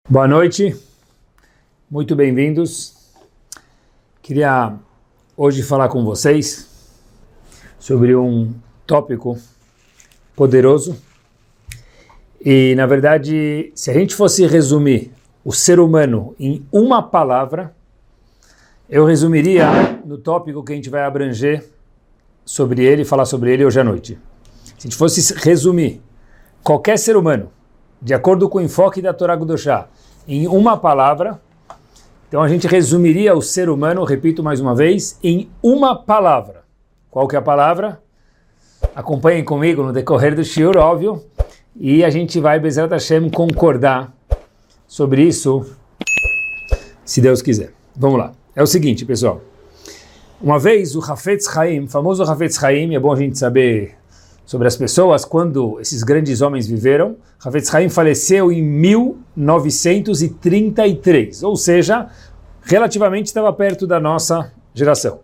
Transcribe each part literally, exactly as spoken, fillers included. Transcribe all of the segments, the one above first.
Boa noite, muito bem-vindos. Queria hoje falar com vocês sobre um tópico poderoso e, na verdade, se a gente fosse resumir o ser humano em uma palavra, eu resumiria no tópico que a gente vai abranger sobre ele e falar sobre ele hoje à noite. Se a gente fosse resumir qualquer ser humano, de acordo com o enfoque da Torá Kedoshá, em uma palavra, então a gente resumiria o ser humano, repito mais uma vez, em uma palavra. Qual que é a palavra? Acompanhem comigo no decorrer do shiur, óbvio, e a gente vai, Bezerra Hashem, concordar sobre isso, se Deus quiser. Vamos lá. É o seguinte, pessoal. Uma vez o Hafetz Chaim, o famoso Hafetz Chaim, é bom a gente saber sobre as pessoas, quando esses grandes homens viveram. Hafetz Chaim faleceu em mil novecentos e trinta e três, ou seja, relativamente estava perto da nossa geração.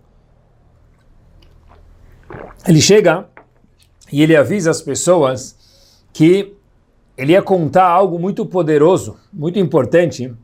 Ele chega e ele avisa as pessoas que ele ia contar algo muito poderoso, muito importante,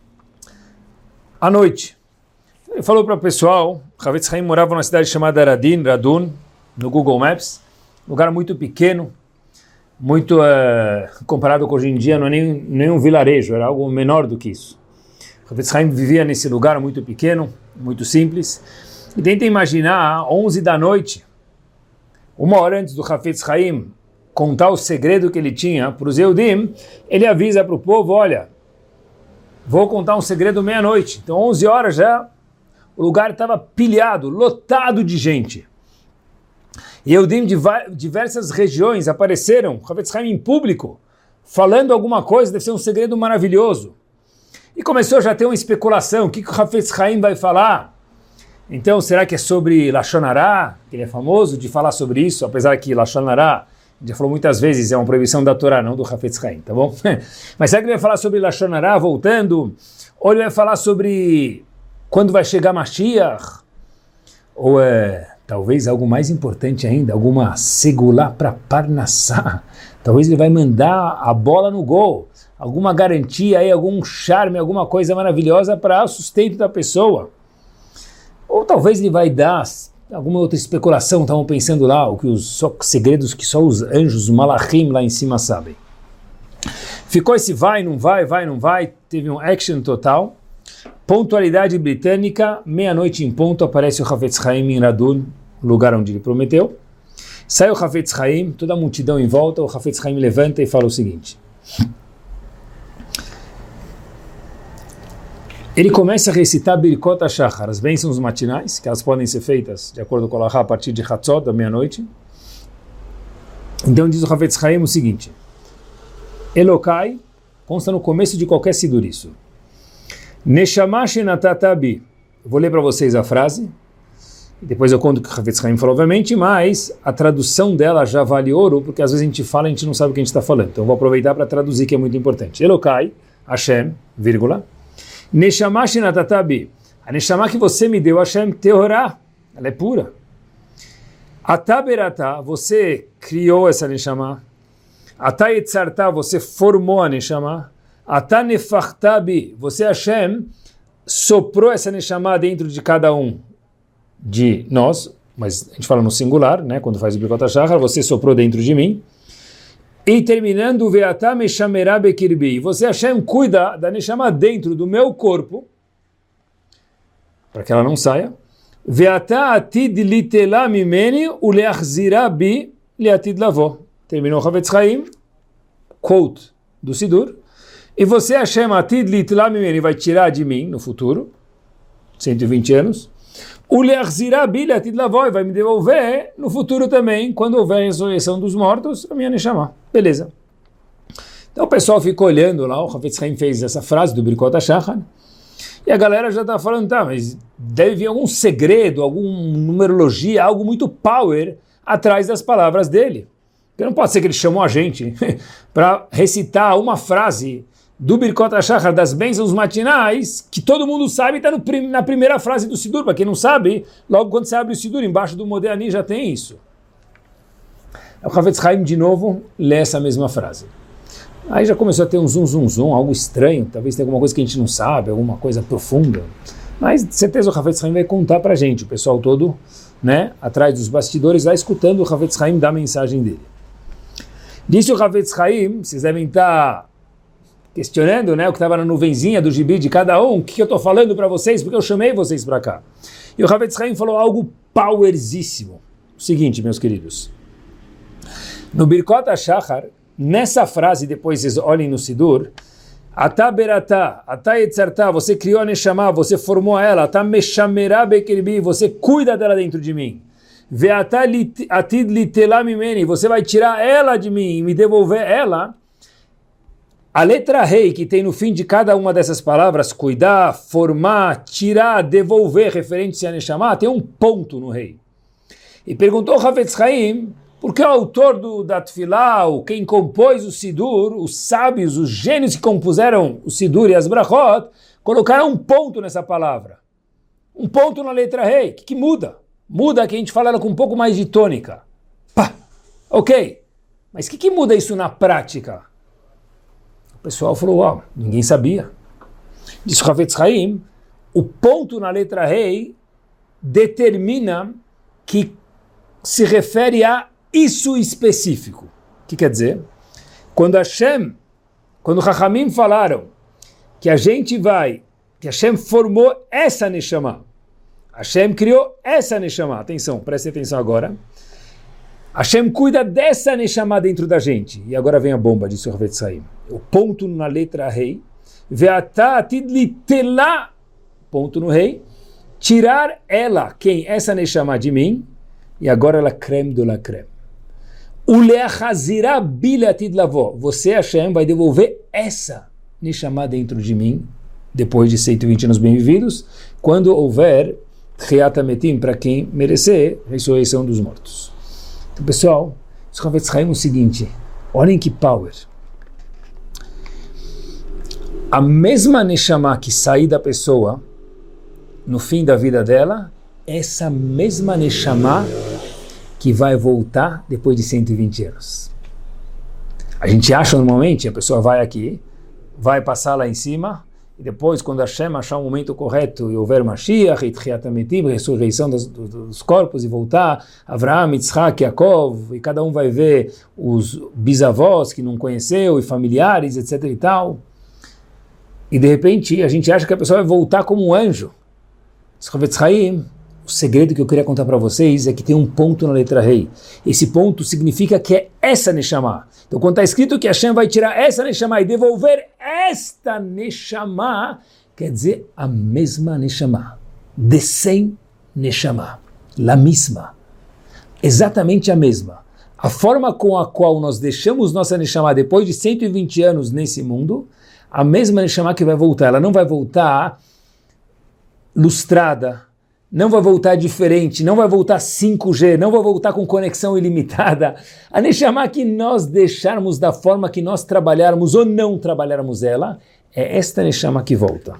à noite. Ele falou para o pessoal, Hafetz Chaim morava numa cidade chamada Radin, Radun, no Google Maps, lugar muito pequeno, muito uh, comparado com hoje em dia, não é nem, nem um vilarejo, era algo menor do que isso. Hafetz Chaim vivia nesse lugar muito pequeno, muito simples. E tenta imaginar, onze da noite, uma hora antes do Hafetz Chaim contar o segredo que ele tinha para os Yehudim, ele avisa para o povo, olha, vou contar um segredo meia-noite. Então, onze horas já, o lugar estava pilhado, lotado de gente. E Yehudim de diversas regiões apareceram, Hafetz Chaim em público, falando alguma coisa, deve ser um segredo maravilhoso. E começou já a ter uma especulação, o que, que o Hafetz Chaim vai falar? Então, será que é sobre Lashon Hara? Ele é famoso de falar sobre isso, apesar que Lashon Hara, já falou muitas vezes, é uma proibição da Torá, não do Hafetz Chaim, tá bom? Mas será que ele vai falar sobre Lashon Hara, voltando? Ou ele vai falar sobre quando vai chegar Mashiach? Ou é... talvez algo mais importante ainda, alguma segulá para Parnassá. Talvez ele vai mandar a bola no gol, alguma garantia aí, algum charme, alguma coisa maravilhosa para o sustento da pessoa. Ou talvez ele vai dar alguma outra especulação, estavam pensando lá, o que os só, segredos que só os anjos, os malachim lá em cima sabem. Ficou esse vai, não vai, vai, não vai, teve um action total. Pontualidade britânica, meia-noite em ponto, aparece o Hafetz Chaim em Radun, lugar onde ele prometeu. Sai o Hafetz Chaim, toda a multidão em volta, o Hafetz Chaim levanta e fala o seguinte. Ele começa a recitar Birkot HaShachar, as bênçãos matinais, que elas podem ser feitas, de acordo com o Allahá, a partir de Hatzot, da meia-noite. Então diz o Hafetz Chaim o seguinte. Elokai, consta no começo de qualquer sidur isso. Neshama shenatatabi. Vou ler para vocês a frase, depois eu conto o que o Hafetz Chaim falou, obviamente, mas a tradução dela já vale ouro, porque às vezes a gente fala e a gente não sabe o que a gente está falando. Então eu vou aproveitar para traduzir, que é muito importante. Elokai, Hashem, vírgula, Neshama shenatatabi. A Neshama que você me deu, Hashem, Teorá, ela é pura. Ataberata, você criou essa Neshama. Atayetzarta, você formou a Neshama. Ata nefachtabi, você Hashem soprou essa Neshama dentro de cada um de nós, mas a gente fala no singular, né, quando faz o Birkot HaShachar, você soprou dentro de mim. E terminando, Ve'ata meshamera bekirbi, você Hashem cuida da Neshama dentro do meu corpo, para que ela não saia. Ve'ata atid litela mimeni uleachzira bi leatid lavo. Terminou o Hafetz Chaim, quote do Sidur. E você, Hashem, atid litla mimeni, vai tirar de mim no futuro, cento e vinte anos, o leachzira bi leatid lavo, vai me devolver no futuro também, quando houver a ressurreição dos mortos, a minha Neshama. Beleza. Então o pessoal ficou olhando lá, o Hafetz Chaim fez essa frase do Birkot HaShachar, e a galera já está falando, tá, mas deve vir algum segredo, alguma numerologia, algo muito power atrás das palavras dele. Porque não pode ser que ele chamou a gente para recitar uma frase do Birkot HaShachar, das bênçãos matinais, que todo mundo sabe, está na primeira frase do Sidur. Para quem não sabe, logo quando você abre o Sidur, embaixo do Modeh já tem isso. O Hafetz Chaim, de novo, lê essa mesma frase. Aí já começou a ter um zum, zum, zum, algo estranho, talvez tenha alguma coisa que a gente não sabe, alguma coisa profunda. Mas, de certeza, o Hafetz Haim vai contar para a gente, o pessoal todo, né, atrás dos bastidores, lá escutando o Hafetz Haim dar a mensagem dele. Disse o Hafetz Haim, vocês devem estar questionando, né, o que estava na nuvenzinha do gibi de cada um, o que, que eu estou falando para vocês, porque eu chamei vocês para cá. E o Hafetz Haim falou algo powerzíssimo. O seguinte, meus queridos, no Birkot HaShachar, nessa frase, depois vocês olhem no Sidur, Atá beratá, atá etzartá, você criou a Neshama, você formou ela, atá meshamerá bekerbi, você cuida dela dentro de mim. Ve'atá atid litelá mimeni, você vai tirar ela de mim e me devolver ela. A letra rei que tem no fim de cada uma dessas palavras, cuidar, formar, tirar, devolver, referente a Neshama, tem um ponto no rei. E perguntou o Hafetz Haim, porque o autor do, da Tfilá, quem compôs o Sidur, os sábios, os gênios que compuseram o Sidur e as Brachot, colocaram um ponto nessa palavra. Um ponto na letra rei. O que, que muda? Muda que a gente fala ela com um pouco mais de tônica. Pá, ok. Mas o que, que muda isso na prática? O pessoal falou, uau, ninguém sabia. Disse o Hafetz Haim, o ponto na letra rei determina que se refere a isso específico. O que quer dizer? Quando Hashem, quando Chachamim falaram que a gente vai, que Hashem formou essa Neshama, Hashem criou essa Neshama, atenção, prestem atenção agora, Hashem cuida dessa Neshama dentro da gente, e agora vem a bomba, disse o Hafetz Haim, o ponto na letra rei, Ve'atá atid litelá, ponto no rei, tirar ela, quem? Essa Neshama de mim, e agora ela creme de la creme. Você, Hashem, vai devolver essa Neshama dentro de mim, depois de cento e vinte anos bem-vividos, quando houver Tchiat HaMetim, para quem merecer, ressurreição dos mortos. Então, pessoal, o Hafetz Haim é o seguinte, olhem que power. A mesma Neshama que sair da pessoa no fim da vida dela, essa mesma Neshama que vai voltar depois de cento e vinte anos. A gente acha normalmente, a pessoa vai aqui, vai passar lá em cima, e depois, quando Hashem achar o momento correto e houver Mashiach, Tchiat HaMetim, ressurreição dos, dos corpos e voltar, Avraham, Yitzhak, Yaakov, e cada um vai ver os bisavós que não conheceu, e familiares, etc e tal. E de repente, a gente acha que a pessoa vai voltar como um anjo. Hafetz Haim, o segredo que eu queria contar para vocês é que tem um ponto na letra rei. Esse ponto significa que é essa Neshama. Então, quando está escrito que Hashem vai tirar essa Neshama e devolver esta Neshama, quer dizer a mesma Neshama. De cem Neshama. La mesma. Exatamente a mesma. A forma com a qual nós deixamos nossa Neshama depois de cento e vinte anos nesse mundo, a mesma Neshama que vai voltar. Ela não vai voltar lustrada, não vai voltar diferente, não vai voltar cinco G, não vai voltar com conexão ilimitada. A Neshama que nós deixarmos da forma que nós trabalharmos ou não trabalharmos ela, é esta Neshama que volta.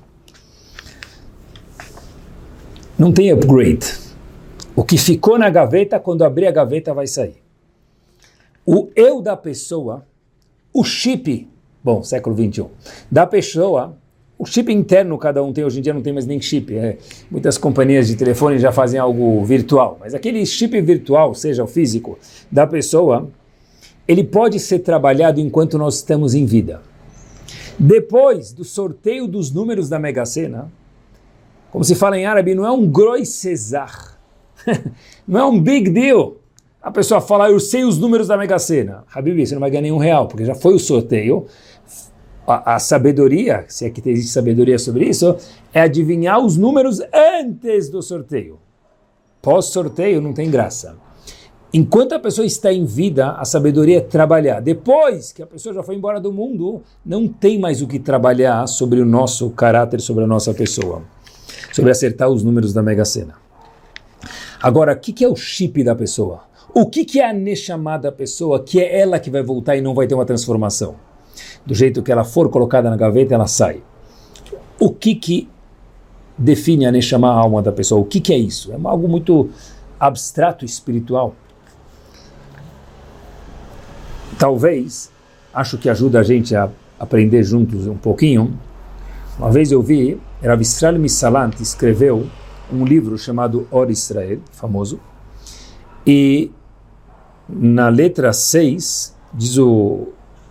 Não tem upgrade. O que ficou na gaveta, quando abrir a gaveta vai sair. O eu da pessoa, o chip, bom, século vinte e um, da pessoa, o chip interno cada um tem, hoje em dia não tem mais nem chip, é, muitas companhias de telefone já fazem algo virtual, mas aquele chip virtual, seja o físico, da pessoa, ele pode ser trabalhado enquanto nós estamos em vida. Depois do sorteio dos números da Mega Sena, como se fala em árabe, não é um groi cesar, não é um big deal. A pessoa fala, eu sei os números da Mega Sena. Habibi, você não vai ganhar nenhum real, porque já foi o sorteio. A, a sabedoria, se é que existe sabedoria sobre isso, é adivinhar os números antes do sorteio. Pós-sorteio não tem graça. Enquanto a pessoa está em vida, a sabedoria é trabalhar. Depois que a pessoa já foi embora do mundo, não tem mais o que trabalhar sobre o nosso caráter, sobre a nossa pessoa. Sobre acertar os números da Mega Sena. Agora, o que, que é o chip da pessoa? O que, que é a Neshama da pessoa, que é ela que vai voltar e não vai ter uma transformação? Do jeito que ela for colocada na gaveta, ela sai. O que que define a Neshama, a alma da pessoa? O que que é isso? É algo muito abstrato, espiritual. Talvez acho que ajuda a gente a aprender juntos um pouquinho. Uma vez eu vi, Rav Israel Misalant escreveu um livro chamado Or Israel, famoso, e na letra seis diz o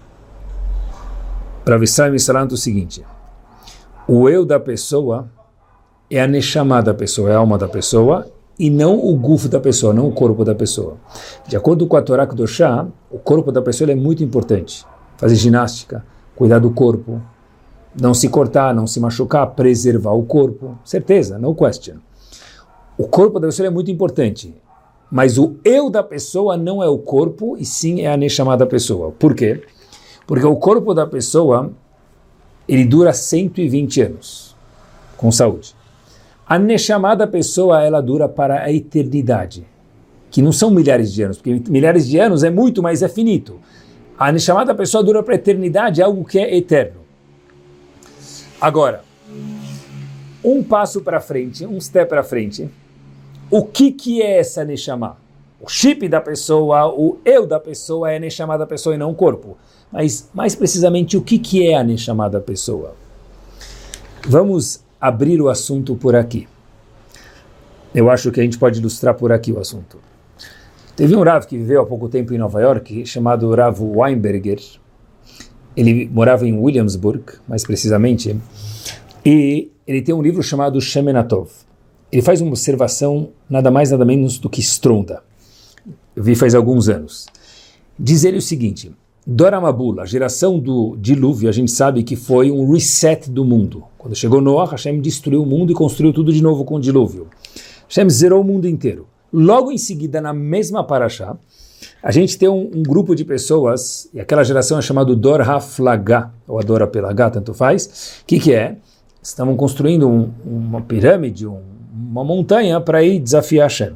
Rav Israel Misalant o seguinte: o eu da pessoa é a neshama da pessoa, é a alma da pessoa, e não o guf da pessoa, não o corpo da pessoa. De acordo com a Torá Kedoshá, o corpo da pessoa é muito importante. Fazer ginástica, cuidar do corpo, não se cortar, não se machucar, preservar o corpo. Certeza, no question. O corpo da pessoa é muito importante, mas o eu da pessoa não é o corpo, e sim é a neshama da pessoa. Por quê? Porque o corpo da pessoa, ele dura cento e vinte anos, com saúde. A neshama da pessoa, ela dura para a eternidade, que não são milhares de anos, porque milhares de anos é muito, mas é finito. A neshama da pessoa dura para a eternidade, algo que é eterno. Agora, um passo para frente, um step para frente, o que, que é essa neshama? O chip da pessoa, o eu da pessoa é a neshama da pessoa e não o corpo. Mas, mais precisamente, o que, que é a neshama da pessoa? Vamos abrir o assunto por aqui. Eu acho que a gente pode ilustrar por aqui o assunto. Teve um Rav que viveu há pouco tempo em Nova York, chamado Rav Weinberger. Ele morava em Williamsburg, mais precisamente, e ele tem um livro chamado Shemenatov. Ele faz uma observação nada mais nada menos do que estronda. Eu vi faz alguns anos. Diz ele o seguinte: Dora Mabul, a geração do dilúvio, a gente sabe que foi um reset do mundo. Quando chegou Noah, Hashem destruiu o mundo e construiu tudo de novo com o dilúvio. Hashem zerou o mundo inteiro. Logo em seguida, na mesma parashá, a gente tem um, um grupo de pessoas, e aquela geração é chamada Dor HaFlagá, ou a Dora Pelagá, tanto faz. O que, que é? Estavam construindo um, uma pirâmide, um, uma montanha para ir desafiar Hashem.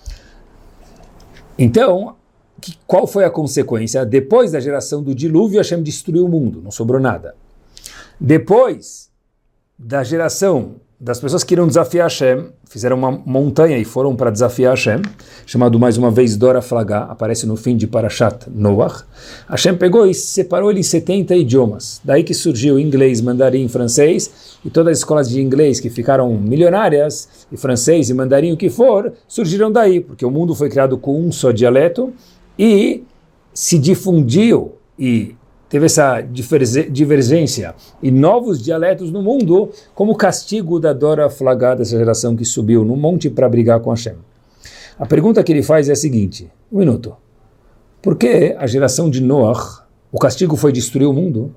Então, que, qual foi a consequência? Depois da geração do dilúvio, Hashem destruiu o mundo, não sobrou nada. Depois da geração das pessoas que iriam desafiar Hashem, fizeram uma montanha e foram para desafiar Hashem, chamado mais uma vez Dora Flagá, aparece no fim de Parashat Noach. Hashem pegou e separou ele em setenta idiomas. Daí que surgiu inglês, mandarim, francês, e todas as escolas de inglês que ficaram milionárias, e francês e mandarim, o que for, surgiram daí, porque o mundo foi criado com um só dialeto, e se difundiu e teve essa divergência e novos dialetos no mundo como castigo da Dora Flagá, dessa geração que subiu no monte para brigar com Hashem. A pergunta que ele faz é a seguinte: um minuto, por que a geração de Noach, o castigo foi destruir o mundo,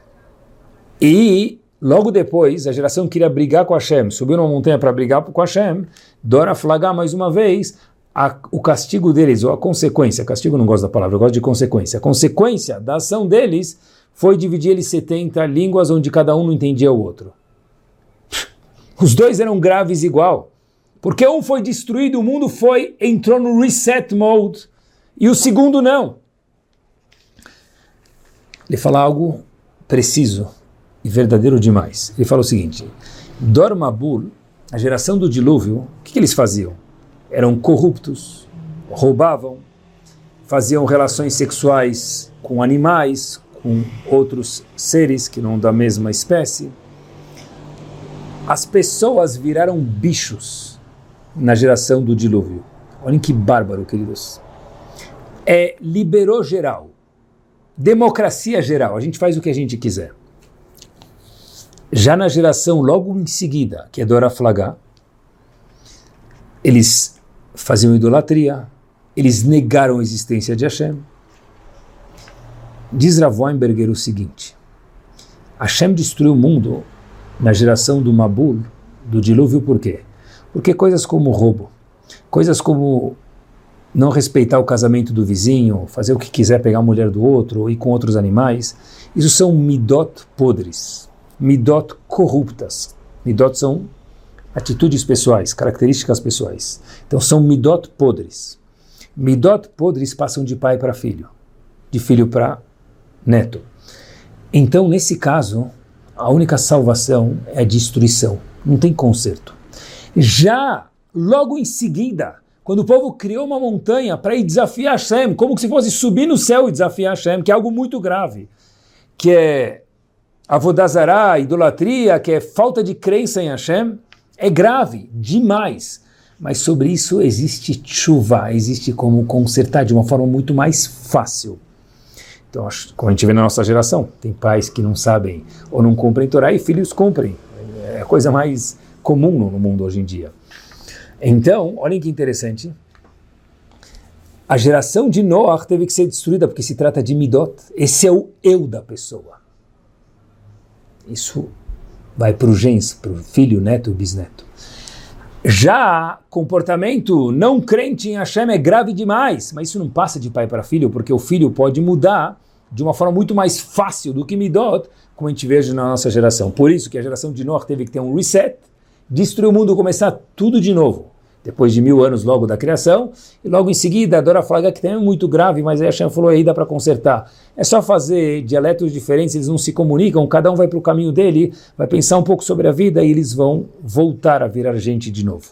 e logo depois a geração que queria brigar com Hashem, subiu numa montanha para brigar com Hashem, Dora Flagá mais uma vez, A, o castigo deles, ou a consequência, castigo não gosto da palavra, eu gosto de consequência, a consequência da ação deles foi dividir eles em setenta línguas onde cada um não entendia o outro. Os dois eram graves igual, porque um foi destruído, o mundo foi, entrou no reset mode, e o segundo não. Ele fala algo preciso e verdadeiro demais. Ele fala o seguinte: Dor Mabul, a geração do dilúvio, o que, que eles faziam? Eram corruptos, roubavam, faziam relações sexuais com animais, com outros seres que não da mesma espécie. As pessoas viraram bichos na geração do dilúvio. Olhem que bárbaro, queridos. É, liberou geral. Democracia geral. A gente faz o que a gente quiser. Já na geração logo em seguida, que é Dora Flagá, eles faziam idolatria, eles negaram a existência de Hashem. Diz Rav Weinberger o seguinte: Hashem destruiu o mundo na geração do Mabul, do dilúvio, por quê? Porque coisas como roubo, coisas como não respeitar o casamento do vizinho, fazer o que quiser, pegar a mulher do outro, ir com outros animais, isso são midot podres, midot corruptas. Midot são atitudes pessoais, características pessoais. Então são midot podres. Midot podres passam de pai para filho, de filho para neto. Então, nesse caso, a única salvação é a destruição. Não tem conserto. Já, logo em seguida, quando o povo criou uma montanha para ir desafiar Hashem, como se fosse subir no céu e desafiar Hashem, que é algo muito grave, que é Avodah Zará, idolatria, que é falta de crença em Hashem, é grave demais. Mas sobre isso existe tshuva, existe como consertar de uma forma muito mais fácil. Então, como a gente vê na nossa geração, tem pais que não sabem ou não cumprem Torá e filhos cumprem. É a coisa mais comum no mundo hoje em dia. Então, olhem que interessante. A geração de Noach teve que ser destruída porque se trata de Midot. Esse é o eu da pessoa. Isso vai para o gens, para o filho, neto e bisneto. Já comportamento não crente em Hashem é grave demais, mas isso não passa de pai para filho, porque o filho pode mudar de uma forma muito mais fácil do que Midot, como a gente vê na nossa geração. Por isso que a geração de Noach teve que ter um reset, destruir o mundo, começar tudo de novo, depois de mil anos logo da criação, e logo em seguida a Dora Flaga, que também é muito grave, mas aí Hashem falou, aí dá para consertar. É só fazer dialetos diferentes, eles não se comunicam, cada um vai para o caminho dele, vai pensar um pouco sobre a vida e eles vão voltar a virar gente de novo.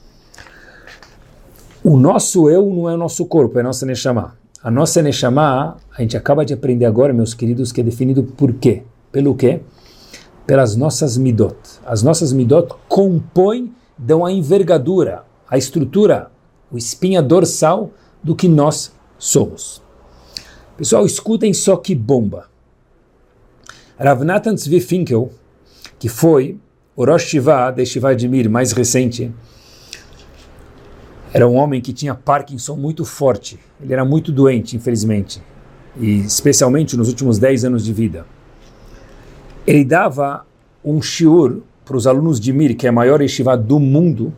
O nosso eu não é o nosso corpo, é a nossa Neshama. A nossa Neshama, a gente acaba de aprender agora, meus queridos, que é definido por quê? Pelo quê? Pelas nossas midot. As nossas midot compõem, dão a envergadura, a estrutura, o espinha dorsal do que nós somos. Pessoal, escutem só que bomba. Rav Natan Tzvi Finkel, que foi o Rosh Shiva de Shiva de Mir mais recente, era um homem que tinha Parkinson muito forte. Ele era muito doente, infelizmente, e especialmente nos últimos dez anos de vida. Ele dava um shiur para os alunos de Mir, que é a maior yeshiva do mundo,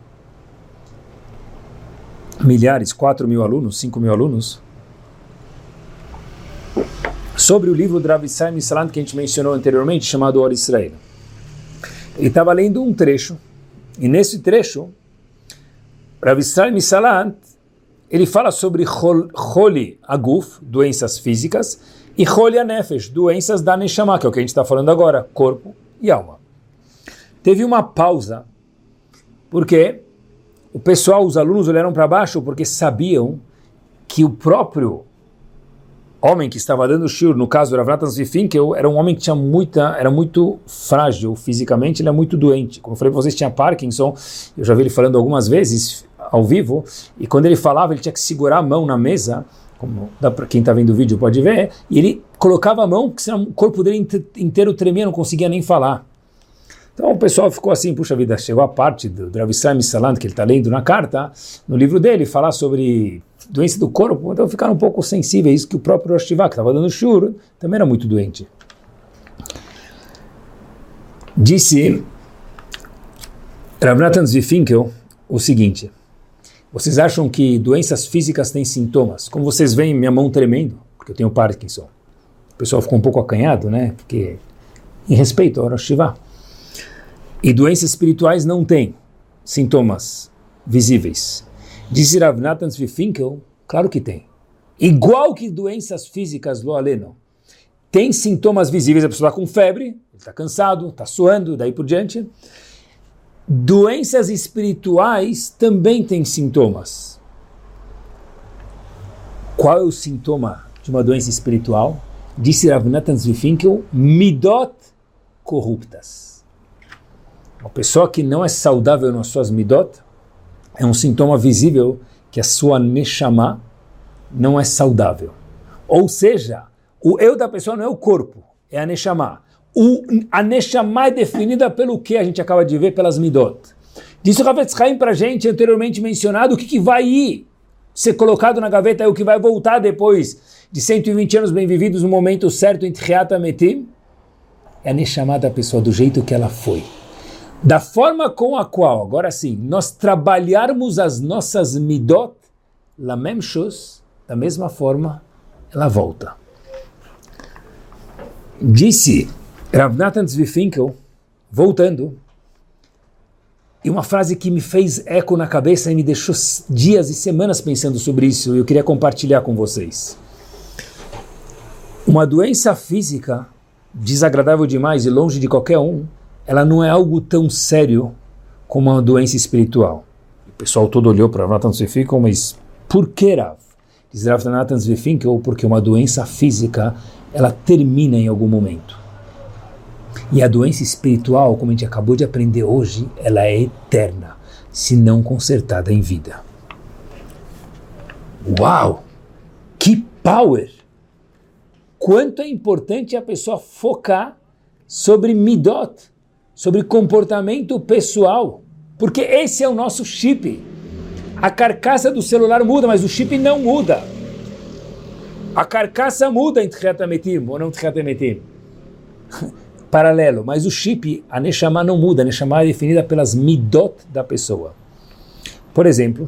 milhares, quatro mil alunos, cinco mil alunos, sobre o livro do Rav Israel Misalant que a gente mencionou anteriormente, chamado Or Israel. Ele estava lendo um trecho, e nesse trecho, Rav Israel Misalant, ele fala sobre Choli Aguf, doenças físicas, e Choli Anefesh, doenças da Neshama, que é o que a gente está falando agora, corpo e alma. Teve uma pausa, porque o pessoal, os alunos olharam para baixo porque sabiam que o próprio homem que estava dando o shiur, no caso do Rav Natan Tzvi Finkel, era um homem que tinha muita, era muito frágil fisicamente, ele é muito doente. Como eu falei para vocês, tinha Parkinson, eu já vi ele falando algumas vezes ao vivo, e quando ele falava, ele tinha que segurar a mão na mesa, como dá para quem está vendo o vídeo pode ver, e ele colocava a mão, porque senão o corpo dele inteiro tremia, não conseguia nem falar. Então o pessoal ficou assim, puxa vida, chegou a parte do, do Rav Israel Misalant, que ele está lendo na carta, no livro dele, falar sobre doença do corpo, então ficaram um pouco sensíveis, que o próprio Rosh Shiva, que estava dando shur, também era muito doente. Disse Rav Natan Tzvi Finkel o seguinte: vocês acham que doenças físicas têm sintomas? Como vocês veem minha mão tremendo, porque eu tenho Parkinson. O pessoal ficou um pouco acanhado, né? Porque, em respeito ao Rosh Shiva. E doenças espirituais não têm sintomas visíveis. Disse Rav Natan Tzvi Finkel, claro que tem. Igual que doenças físicas, lo aleno, tem sintomas visíveis, a pessoa está com febre, ele está cansado, está suando, daí por diante. Doenças espirituais também têm sintomas. Qual é o sintoma de uma doença espiritual? Disse Rav Natan Tzvi Finkel, midot corruptas. Uma pessoa que não é saudável nas suas midot é um sintoma visível que a sua neshama não é saudável. Ou seja, o eu da pessoa não é o corpo, é a neshama. O, a neshama é definida pelo que a gente acaba de ver, pelas midot. Disse o Havetz Chaim para a gente, anteriormente mencionado, o que, que vai ir ser colocado na gaveta e o que vai voltar depois de cento e vinte anos bem vividos no momento certo em Tchiat HaMetim, é a neshama da pessoa, do jeito que ela foi. Da forma com a qual, agora sim, nós trabalharmos as nossas midot, la même chose, da mesma forma, ela volta. Disse Rav Natan Tzvi Finkel, voltando, e uma frase que me fez eco na cabeça e me deixou dias e semanas pensando sobre isso, e eu queria compartilhar com vocês. Uma doença física, desagradável demais e longe de qualquer um, ela não é algo tão sério como uma doença espiritual. O pessoal todo olhou para Rav Natan Tzvi Finkel, mas por que Rav? Diz Rav Natan Tzvi Finkel, porque uma doença física, ela termina em algum momento. E a doença espiritual, como a gente acabou de aprender hoje, ela é eterna, se não consertada em vida. Uau! Que power! Quanto é importante a pessoa focar sobre midot, sobre comportamento pessoal, porque esse é o nosso chip. A carcaça do celular muda, mas o chip não muda. A carcaça muda em Tchiat HaMetim, ou não Tchiat HaMetim. Paralelo, mas o chip, a Neshama não muda, a Neshama é definida pelas midot da pessoa. Por exemplo,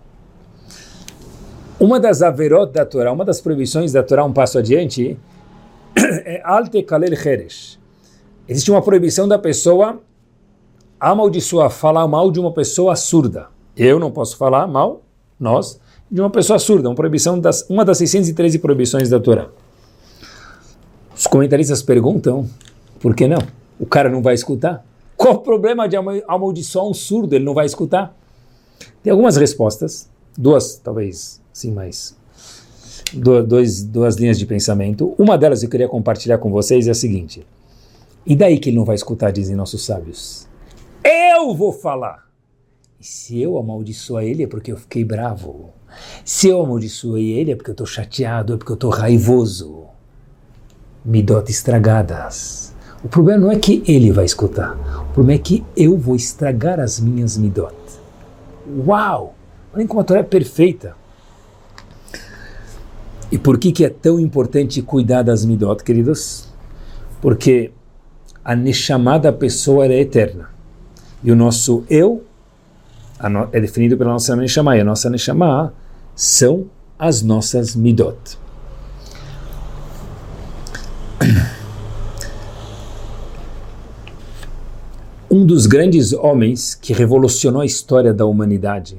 uma das averot da Torá, uma das proibições da Torá, um passo adiante, é Al Tekalel Cheresh. Existe uma proibição da pessoa amaldiçoar, falar mal de uma pessoa surda. Eu não posso falar mal, nós, de uma pessoa surda, uma proibição das, uma das seiscentas e treze proibições da Torá. Os comentaristas perguntam, por que não? O cara não vai escutar? Qual o problema de amaldiçoar um surdo? Ele não vai escutar? Tem algumas respostas, duas, talvez, sim, mais, duas, duas linhas de pensamento. Uma delas eu queria compartilhar com vocês é a seguinte: e daí que ele não vai escutar, dizem nossos sábios? Eu vou falar! E se eu amaldiçoar ele é porque eu fiquei bravo. Se eu amaldiçoei ele é porque eu estou chateado, é porque eu estou raivoso. Midot estragadas. O problema não é que ele vai escutar, o problema é que eu vou estragar as minhas midot. Uau! Olhem como a Torá é perfeita. E por que, que é tão importante cuidar das midot, queridos? Porque a neshama da pessoa é eterna. E o nosso eu no, é definido pela nossa neshama. E a nossa neshama são as nossas midot. Um dos grandes homens que revolucionou a história da humanidade,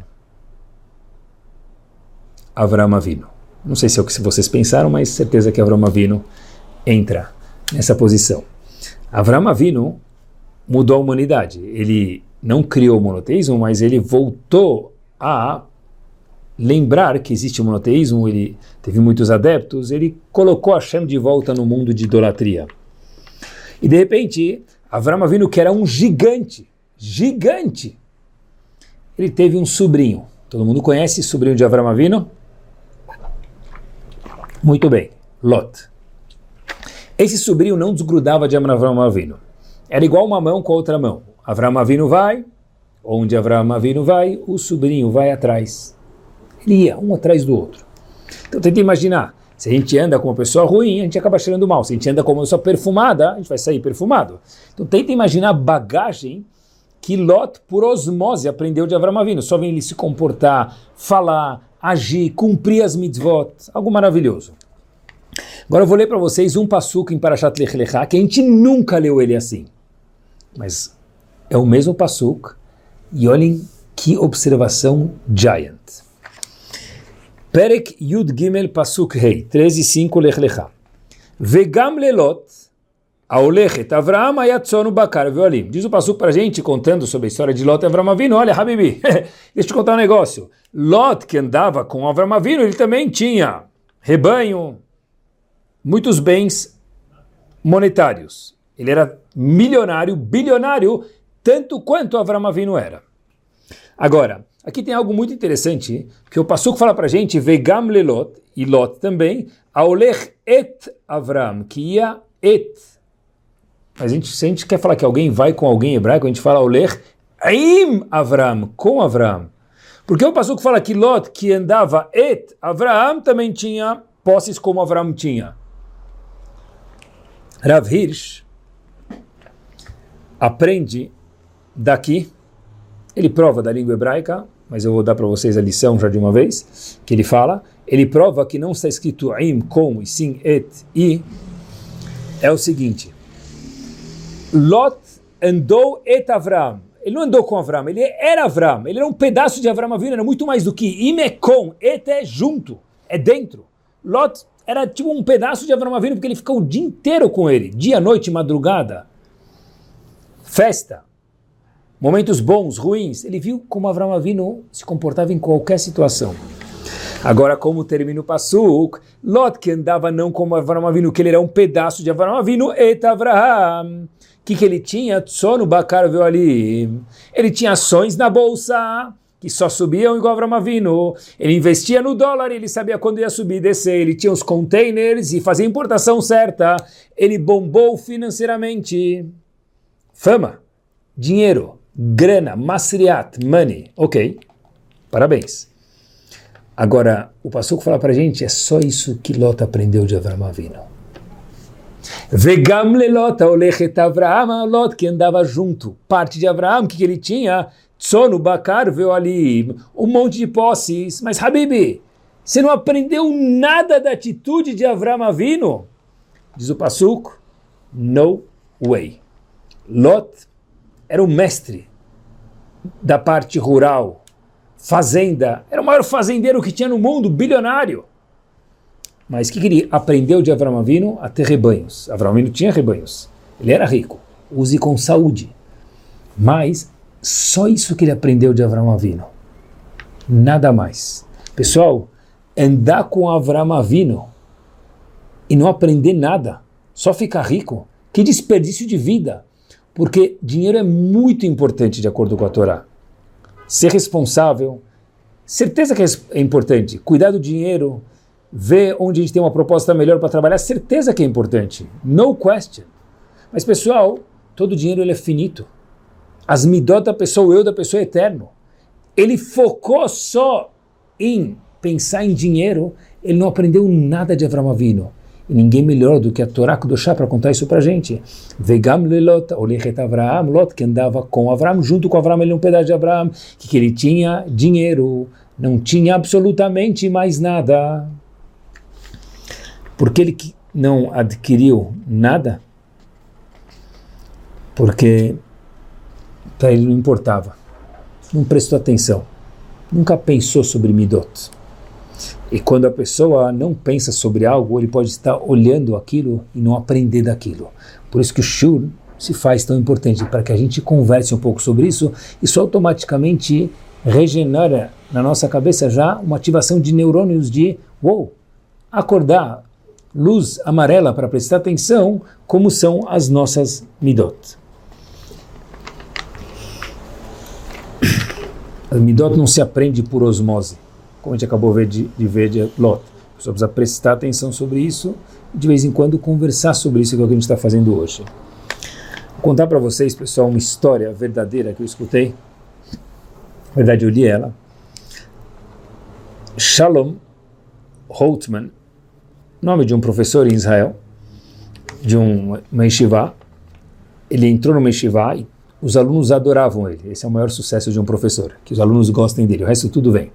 Avraham Avinu. Não sei se é o que vocês pensaram, mas certeza que Avraham Avinu entra nessa posição. Avraham Avinu mudou a humanidade. Ele não criou o monoteísmo, mas ele voltou a lembrar que existe o monoteísmo, ele teve muitos adeptos, ele colocou Hashem de volta no mundo de idolatria. E de repente, Avraham Avinu, que era um gigante, gigante, ele teve um sobrinho. Todo mundo conhece o sobrinho de Avraham Avinu? Muito bem, Lot. Esse sobrinho não desgrudava de Avraham Avinu. Era igual uma mão com a outra mão. Avraham Avinu vai, onde Avraham Avinu vai, o sobrinho vai atrás. Ele ia um atrás do outro. Então tenta imaginar, se a gente anda com uma pessoa ruim, a gente acaba cheirando mal. Se a gente anda com uma pessoa perfumada, a gente vai sair perfumado. Então tenta imaginar a bagagem que Lot, por osmose, aprendeu de Avraham Avinu. Só vem ele se comportar, falar, agir, cumprir as mitzvot. Algo maravilhoso. Agora eu vou ler para vocês um passuco em Parashat Lech Lecha, que a gente nunca leu ele assim. Mas é o mesmo passuco. E olhem que observação giant. Perek Yud Gimel Pasuk Hei, treze e cinco Lech Lecha. Vegam lelot, aolechet Avraham ayatzonu bakar veolim. Diz o pasuk para a gente, contando sobre a história de Lot e Avraham Avinu. Olha, Habibi, deixa eu te contar um negócio. Lot, que andava com Avraham Avinu, ele também tinha rebanho, muitos bens monetários. Ele era milionário, bilionário, tanto quanto Avraham Avinu era. Agora, aqui tem algo muito interessante, que o passuco fala para a gente, Vegam lelot, e Lot também, aolech et Avraham, que ia et. Mas a gente, se a gente quer falar que alguém vai com alguém em hebraico, a gente fala aolech im Avraham, com Avraham. Porque o passuco fala que Lot, que andava et Avraham, também tinha posses como Avraham tinha. Rav Hirsch aprende daqui, ele prova da língua hebraica, mas eu vou dar para vocês a lição já de uma vez, que ele fala, ele prova que não está escrito im, com, e sim et, e, é o seguinte, Lot andou et Avraham, ele não andou com Avraham, ele era Avraham, ele era um pedaço de Avraham Avinu, era muito mais do que im é com, et é junto, é dentro. Lot era tipo um pedaço de Avraham Avinu, porque ele ficou o dia inteiro com ele, dia, noite, madrugada, festa, momentos bons, ruins, ele viu como Avraham Avinu se comportava em qualquer situação. Agora, como termina o Passuk, Lot, que andava não como Avraham Avinu, que ele era um pedaço de Avraham Avinu, et Avraham. O que, que ele tinha? Tsono Bakar viu ali. Ele tinha ações na bolsa, que só subiam igual Avraham Avinu. Ele investia no dólar, ele sabia quando ia subir e descer. Ele tinha os containers e fazia a importação certa. Ele bombou financeiramente. Fama, dinheiro, grana, masriat, money. Ok, parabéns. Agora, o Passuco fala para a gente, é só isso que Lot aprendeu de Avraham Avinu. Vegam lelot olechet Avraham, Lot que andava junto. Parte de Avraham, o que, que ele tinha? Tsono, Bakar, veio ali, um monte de posses. Mas, Habibi, você não aprendeu nada da atitude de Avraham Avinu? Diz o Passuco, no way. Lot era o mestre da parte rural, fazenda, era o maior fazendeiro que tinha no mundo, bilionário. Mas o que, que ele aprendeu de Avraham Avinu? A ter rebanhos. Avraham Avinu tinha rebanhos, ele era rico, use com saúde. Mas só isso que ele aprendeu de Avraham Avinu, nada mais. Pessoal, andar com Avraham Avinu e não aprender nada, só ficar rico, que desperdício de vida. Porque dinheiro é muito importante de acordo com a Torá. Ser responsável, certeza que é importante. Cuidar do dinheiro, ver onde a gente tem uma proposta melhor para trabalhar, certeza que é importante. No question. Mas pessoal, todo dinheiro ele é finito. As midot da pessoa, o eu da pessoa é eterno. Ele focou só em pensar em dinheiro, ele não aprendeu nada de Avraham Avinu. E ninguém melhor do que a Torá Kedoshá para contar isso para a gente. Vegam lelot olechet Avraham, Lot que andava com Avraham, junto com Avraham, ele é um pedaço de Avraham, que, que ele tinha dinheiro, não tinha absolutamente mais nada. Por que ele não adquiriu nada? Porque para ele não importava, não prestou atenção, nunca pensou sobre midot. E quando a pessoa não pensa sobre algo, ele pode estar olhando aquilo e não aprender daquilo. Por isso que o shur se faz tão importante, para que a gente converse um pouco sobre isso, isso automaticamente regenera na nossa cabeça já uma ativação de neurônios de, uou, acordar, luz amarela para prestar atenção como são as nossas midot. A midot não se aprende por osmose, como a gente acabou de, de ver de Lot. A pessoa precisa prestar atenção sobre isso e de vez em quando conversar sobre isso, que é o que a gente está fazendo hoje. Vou contar para vocês, pessoal, uma história verdadeira que eu escutei. Na verdade, eu li ela. Shalom Holtman, nome de um professor em Israel, de um, uma yeshiva. Ele entrou numa yeshiva e os alunos adoravam ele. Esse é o maior sucesso de um professor, que os alunos gostem dele. O resto tudo vem.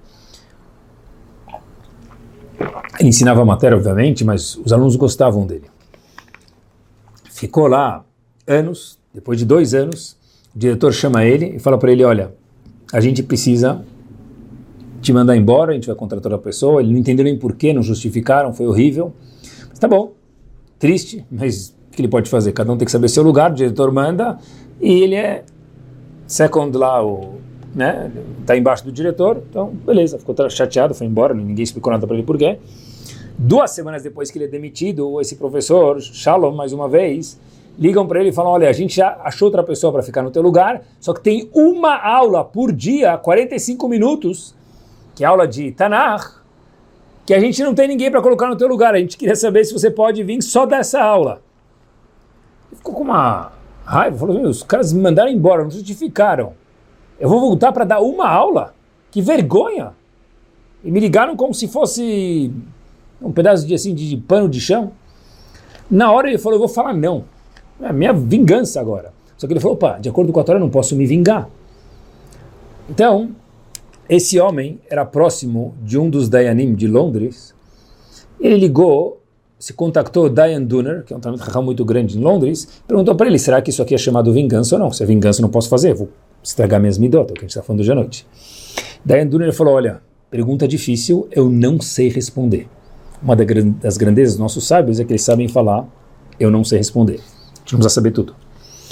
Ele ensinava a matéria, obviamente, mas os alunos gostavam dele. Ficou lá anos, depois de dois anos, o diretor chama ele e fala para ele, olha, a gente precisa te mandar embora, a gente vai contratar outra pessoa. Ele não entendeu nem porquê, não justificaram, foi horrível. Mas tá bom, triste, mas o que ele pode fazer? Cada um tem que saber seu lugar, o diretor manda, e ele é second lá, o, né, tá embaixo do diretor, então beleza, ficou chateado, foi embora, ninguém explicou nada para ele porquê. Duas semanas depois que ele é demitido, esse professor, Shalom, mais uma vez, ligam para ele e falam, olha, a gente já achou outra pessoa para ficar no teu lugar, só que tem uma aula por dia, quarenta e cinco minutos, que é aula de Tanakh, que a gente não tem ninguém para colocar no teu lugar, a gente queria saber se você pode vir só dessa aula. Ele ficou com uma raiva, falou, os caras me mandaram embora, não justificaram. Eu vou voltar para dar uma aula? Que vergonha! E me ligaram como se fosse um pedaço de, assim, de pano de chão. Na hora ele falou, eu vou falar não. É a minha vingança agora. Só que ele falou, opa, de acordo com a Torá eu não posso me vingar. Então, esse homem era próximo de um dos Dayanim de Londres. Ele ligou, se contactou Dayan Dunner, que é um talmid chacham muito grande em Londres, perguntou para ele, será que isso aqui é chamado vingança ou não? Se é vingança eu não posso fazer, vou estragar minhas midot, é o que a gente está falando hoje à noite. Dayan Dunner falou, olha, pergunta difícil, eu não sei responder. Uma das grandezas dos nossos sábios é que eles sabem falar, eu não sei responder. A gente não precisa saber tudo.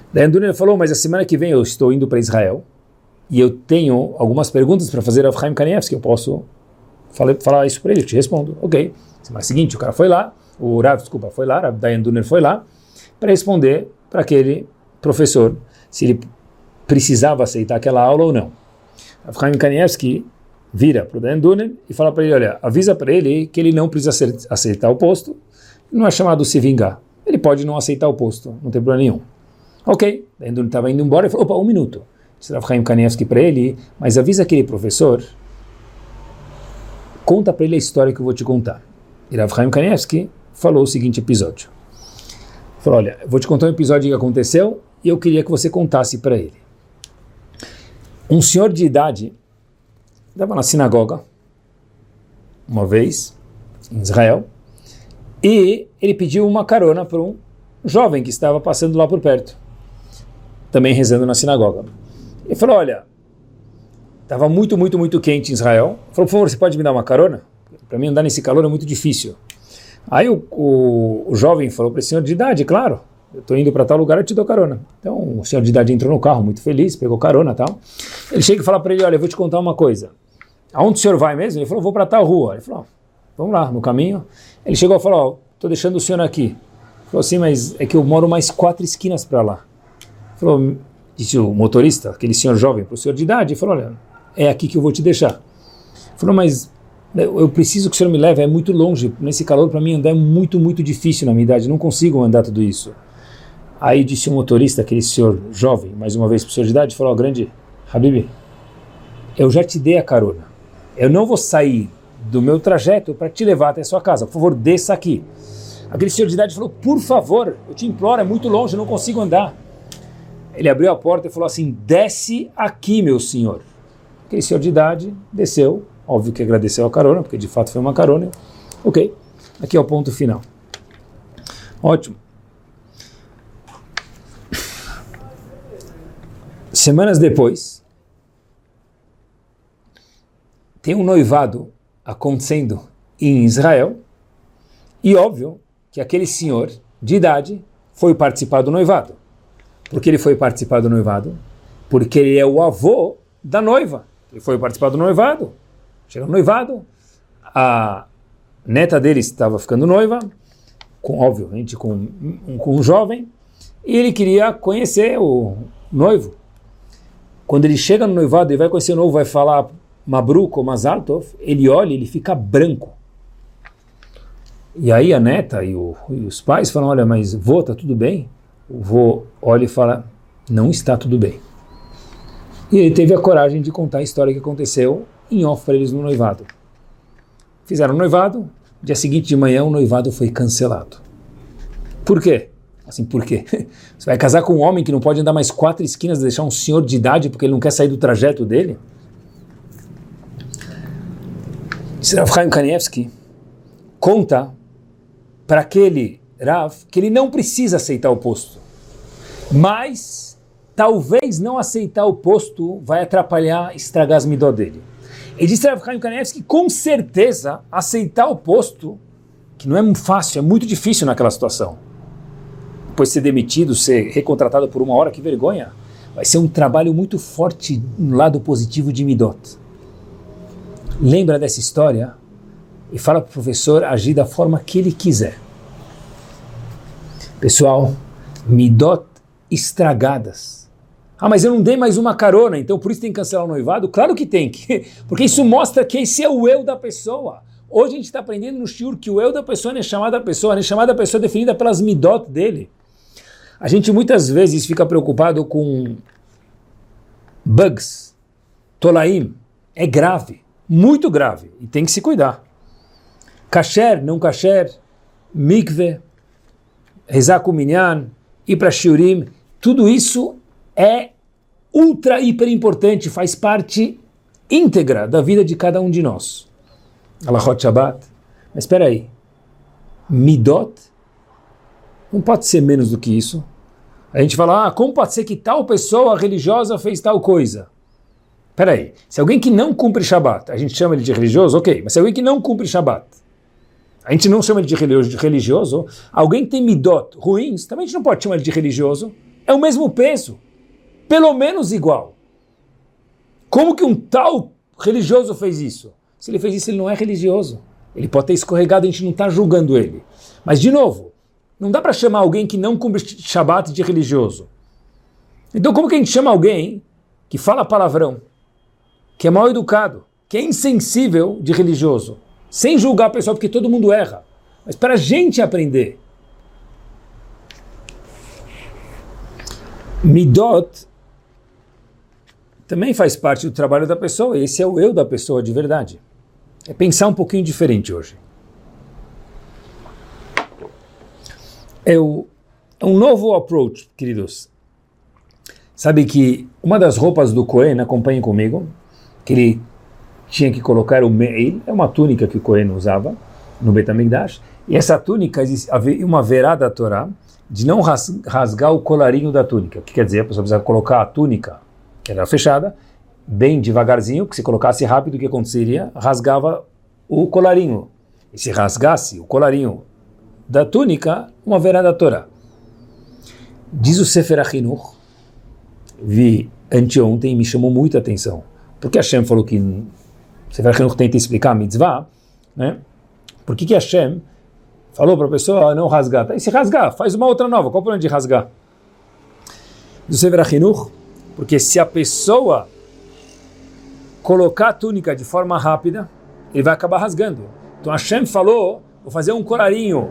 Daí Anduner falou, mas a semana que vem eu estou indo para Israel e eu tenho algumas perguntas para fazer ao Chaim Kanievski, eu posso falar, falar isso para ele, eu te respondo. Ok. Semana seguinte o cara foi lá, o Rav, desculpa, foi lá, Daí Anduner foi lá para responder para aquele professor se ele precisava aceitar aquela aula ou não. O Chaim Kanievski vira para o Dayan Duner e fala para ele, olha, avisa para ele que ele não precisa aceitar o posto, não é chamado se vingar, ele pode não aceitar o posto, não tem problema nenhum. Ok, Dayan Duner estava indo embora e falou, opa, um minuto, disse o Chaim Kanievski para ele, mas avisa aquele professor, conta para ele a história que eu vou te contar. E o Chaim Kanievski falou o seguinte episódio, falou, olha, eu vou te contar um episódio que aconteceu e eu queria que você contasse para ele. Um senhor de idade estava na sinagoga, uma vez, em Israel, e ele pediu uma carona para um jovem que estava passando lá por perto, também rezando na sinagoga. Ele falou, olha, estava muito, muito, muito quente em Israel, falou, por favor, você pode me dar uma carona? Para mim andar nesse calor é muito difícil. Aí o, o, o jovem falou para esse senhor de idade, claro, eu estou indo para tal lugar, eu te dou carona. Então o senhor de idade entrou no carro, muito feliz, pegou carona e tal. Ele chega e fala para ele, olha, eu vou te contar uma coisa. Aonde o senhor vai mesmo? Ele falou, vou para tal rua. Ele falou, vamos lá, no caminho. Ele chegou e falou, estou deixando o senhor aqui. Ele falou assim, mas é que eu moro mais quatro esquinas para lá. Ele falou, disse o motorista, aquele senhor jovem, para o senhor de idade, ele falou, olha, é aqui que eu vou te deixar. Ele falou, mas eu preciso que o senhor me leve, é muito longe, nesse calor para mim andar é muito, muito difícil na minha idade, não consigo andar tudo isso. Aí disse o motorista, aquele senhor jovem, mais uma vez para o senhor de idade, falou, grande Habibi, eu já te dei a carona. Eu não vou sair do meu trajeto para te levar até a sua casa. Por favor, desça aqui. Aquele senhor de idade falou, por favor, eu te imploro, é muito longe, eu não consigo andar. Ele abriu a porta e falou assim, desce aqui, meu senhor. Aquele senhor de idade desceu, óbvio que agradeceu a carona, porque de fato foi uma carona. Ok, aqui é o ponto final. Ótimo. Semanas depois, tem um noivado acontecendo em Israel, e óbvio que aquele senhor de idade foi participar do noivado. Por que ele foi participar do noivado? Porque ele é o avô da noiva. Ele foi participar do noivado. Chegou no noivado, a neta dele estava ficando noiva, com, obviamente com um, com um jovem, e ele queria conhecer o noivo. Quando ele chega no noivado e vai conhecer o noivo, vai falar Mabruk ou Mazal Tov, ele olha e ele fica branco. E aí a neta e, o, e os pais falam, olha, mas vô, tá tudo bem? O vô olha e fala, não está tudo bem. E ele teve a coragem de contar a história que aconteceu em off para eles no noivado. Fizeram o noivado, dia seguinte de manhã o noivado foi cancelado. Por quê? Assim, por quê? Você vai casar com um homem que não pode andar mais quatro esquinas, deixar um senhor de idade porque ele não quer sair do trajeto dele? Rav Chaim Kanievski conta para aquele Rav que ele não precisa aceitar o posto, mas talvez não aceitar o posto vai atrapalhar, estragar as midot dele. E disse Rav Chaim Kanievski que com certeza aceitar o posto, que não é fácil, é muito difícil naquela situação, depois de ser demitido, ser recontratado por uma hora, que vergonha, vai ser um trabalho muito forte no lado positivo de midot. Lembra dessa história e fala para o professor agir da forma que ele quiser. Pessoal, midot estragadas. Ah, mas eu não dei mais uma carona, então por isso tem que cancelar o noivado? Claro que tem, porque isso mostra que esse é o eu da pessoa. Hoje a gente está aprendendo no shiur que o eu da pessoa não é chamada pessoa, não é chamada pessoa definida pelas midot dele. A gente muitas vezes fica preocupado com bugs, tolaim, é grave. Muito grave, e tem que se cuidar. Kasher, não kasher, mikveh, rezar com minyan, ir para shiurim, tudo isso é ultra, hiper importante, faz parte íntegra da vida de cada um de nós. Alachot Shabbat. Mas espera aí, midot não pode ser menos do que isso. A gente fala, ah, como pode ser que tal pessoa religiosa fez tal coisa? Espera aí, se alguém que não cumpre Shabbat, a gente chama ele de religioso, ok, mas se alguém que não cumpre Shabbat, a gente não chama ele de religioso, alguém que tem midot ruins, também a gente não pode chamar ele de religioso, é o mesmo peso, pelo menos igual. Como que um tal religioso fez isso? Se ele fez isso, ele não é religioso. Ele pode ter escorregado, a gente não está julgando ele. Mas, de novo, não dá para chamar alguém que não cumpre Shabat de religioso. Então, como que a gente chama alguém que fala palavrão, que é mal educado, que é insensível de religioso, sem julgar a pessoa, porque todo mundo erra, mas para a gente aprender? Midot também faz parte do trabalho da pessoa, e esse é o eu da pessoa de verdade. É pensar um pouquinho diferente hoje. É, o, é um novo approach, queridos. Sabe que uma das roupas do Cohen, acompanhem comigo, que ele tinha que colocar o meil, é uma túnica que o Cohen usava no Bet HaMikdash, e essa túnica, havia uma verá da Torá, de não rasgar o colarinho da túnica. O que quer dizer? A pessoa precisa colocar a túnica, que era fechada, bem devagarzinho, que se colocasse rápido, o que aconteceria? Rasgava o colarinho. E se rasgasse o colarinho da túnica, uma verá da Torá. Diz o Sefer HaChinuch, vi anteontem e me chamou muita atenção, porque Hashem falou que o Sefer HaChinuch tenta explicar a mitzvah, né? Por que que Hashem falou para a pessoa não rasgar? Tá, e se rasgar, faz uma outra nova, qual o problema de rasgar? Do Sefer HaChinuch, porque se a pessoa colocar a túnica de forma rápida, ele vai acabar rasgando. Então Hashem falou, vou fazer um colarinho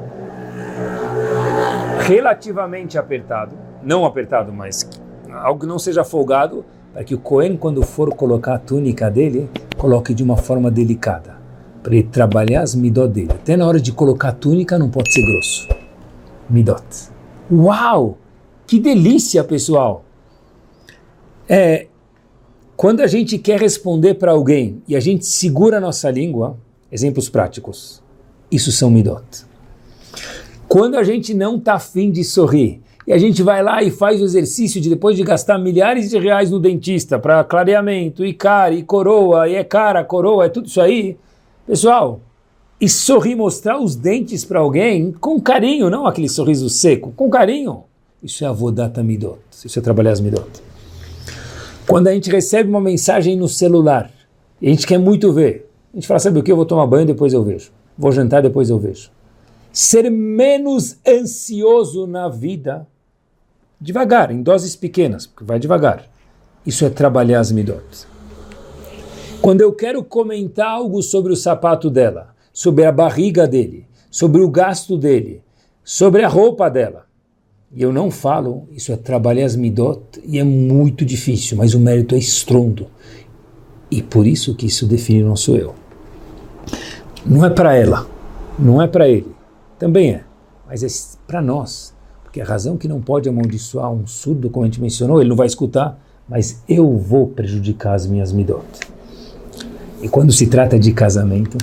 relativamente apertado, não apertado, mas algo que não seja folgado, para que o Cohen, quando for colocar a túnica dele, coloque de uma forma delicada, para ele trabalhar as midot dele. Até na hora de colocar a túnica não pode ser grosso. Midot. Uau! Que delícia, pessoal! É, quando a gente quer responder para alguém e a gente segura a nossa língua, exemplos práticos, isso são midot. Quando a gente não está afim de sorrir, e a gente vai lá e faz o exercício de, depois de gastar milhares de reais no dentista para clareamento, e cara, e coroa, e é cara, coroa, é tudo isso aí. Pessoal, e sorrir, mostrar os dentes para alguém com carinho, não aquele sorriso seco, com carinho. Isso é avodat midot, isso é trabalhar as midot. Quando a gente recebe uma mensagem no celular, e a gente quer muito ver, a gente fala, sabe o que, eu vou tomar banho, depois eu vejo. Vou jantar, depois eu vejo. Ser menos ansioso na vida, devagar, em doses pequenas, porque vai devagar. Isso é trabalhar as midot. Quando eu quero comentar algo sobre o sapato dela, sobre a barriga dele, sobre o gasto dele, sobre a roupa dela, e eu não falo, isso é trabalhar as midot, e é muito difícil, mas o mérito é estrondo. E por isso que isso define o nosso eu. Não é para ela, não é para ele, também é, mas é para nós. Porque a razão que não pode amaldiçoar um surdo, como a gente mencionou, ele não vai escutar, mas eu vou prejudicar as minhas midot. E quando se trata de casamento,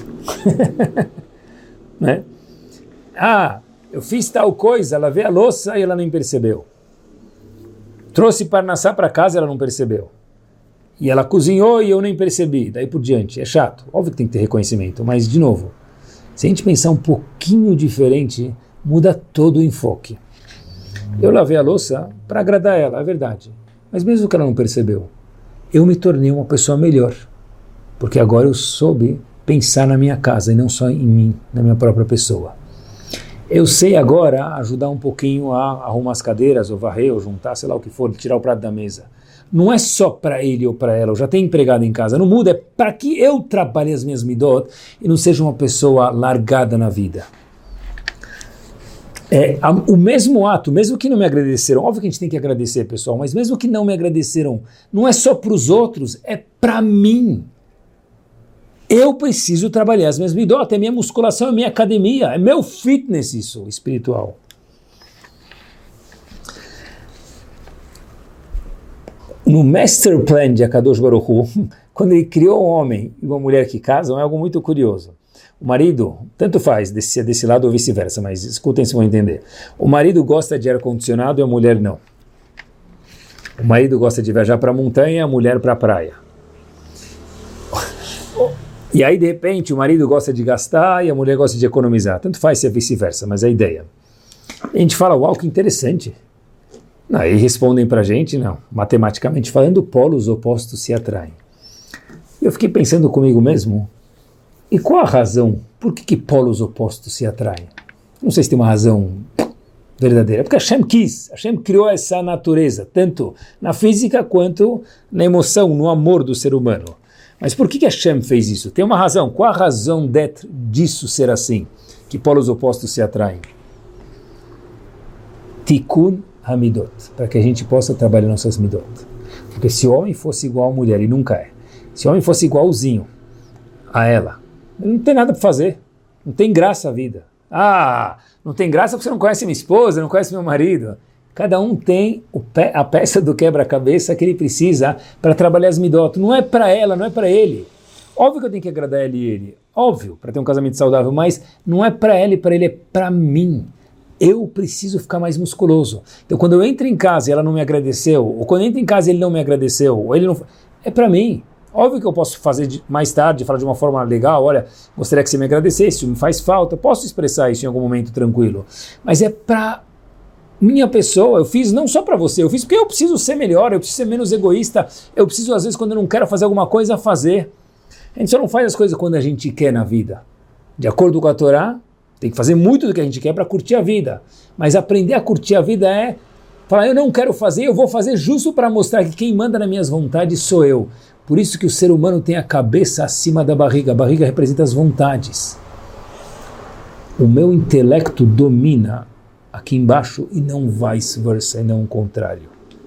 né? Ah, eu fiz tal coisa, lavei a louça e ela nem percebeu. Trouxe parnassá para casa e ela não percebeu. E ela cozinhou e eu nem percebi, daí por diante. É chato, óbvio que tem que ter reconhecimento, mas de novo, se a gente pensar um pouquinho diferente, muda todo o enfoque. Eu lavei a louça para agradar ela, é verdade. Mas mesmo que ela não percebeu, eu me tornei uma pessoa melhor. Porque agora eu soube pensar na minha casa e não só em mim, na minha própria pessoa. Eu sei agora ajudar um pouquinho a arrumar as cadeiras, ou varrer, ou juntar, sei lá o que for, tirar o prato da mesa. Não é só para ele ou para ela, eu já tenho empregado em casa, não muda, é para que eu trabalhe as minhas midot e não seja uma pessoa largada na vida. É, o mesmo ato, mesmo que não me agradeceram, óbvio que a gente tem que agradecer, pessoal, mas mesmo que não me agradeceram, não é só para os outros, é para mim. Eu preciso trabalhar as minhas midot, é minha musculação, é minha academia, é meu fitness isso, espiritual. No Master Plan de Akadosh Baruch Hu, quando ele criou um homem e uma mulher que casam, é algo muito curioso. O marido, tanto faz, desse, desse lado ou vice-versa, mas escutem se vão entender. O marido gosta de ar-condicionado e a mulher não. O marido gosta de viajar para a montanha e a mulher para a praia. E aí, de repente, o marido gosta de gastar e a mulher gosta de economizar. Tanto faz se é vice-versa, mas é a ideia. A gente fala, uau, que interessante. Aí respondem para a gente, não, matematicamente falando, polos opostos se atraem. Eu fiquei pensando comigo mesmo, e qual a razão? Por que, que polos opostos se atraem? Não sei se tem uma razão verdadeira, porque Hashem quis, Hashem criou essa natureza, tanto na física quanto na emoção, no amor do ser humano. Mas por que, que Hashem fez isso? Tem uma razão. Qual a razão d'être disso ser assim? Que polos opostos se atraem? Tikkun Hamidot, para que a gente possa trabalhar nossas midot. Porque se o homem fosse igual à mulher, e nunca é, se o homem fosse igualzinho a ela, não tem nada para fazer, não tem graça a vida. Ah, não tem graça porque você não conhece minha esposa, não conhece meu marido. Cada um tem o pé, a peça do quebra-cabeça que ele precisa para trabalhar as midot. Não é para ela, não é para ele. Óbvio que eu tenho que agradar ele e ele, óbvio, para ter um casamento saudável, mas não é para ela e para ele, é para mim. Eu preciso ficar mais musculoso. Então, quando eu entro em casa e ela não me agradeceu, ou quando eu entro em casa e ele não me agradeceu, ou ele não, é para mim. Óbvio que eu posso fazer de, mais tarde, falar de uma forma legal, olha, gostaria que você me agradecesse, me faz falta, posso expressar isso em algum momento tranquilo. Mas é para minha pessoa, eu fiz não só para você, eu fiz porque eu preciso ser melhor, eu preciso ser menos egoísta, eu preciso às vezes quando eu não quero fazer alguma coisa, fazer. A gente só não faz as coisas quando a gente quer na vida. De acordo com a Torá, tem que fazer muito do que a gente quer para curtir a vida. Mas aprender a curtir a vida é falar, eu não quero fazer, eu vou fazer justo para mostrar que quem manda nas minhas vontades sou eu. Por isso que o ser humano tem a cabeça acima da barriga. A barriga representa as vontades. O meu intelecto domina aqui embaixo e não vice-versa, e não o contrário.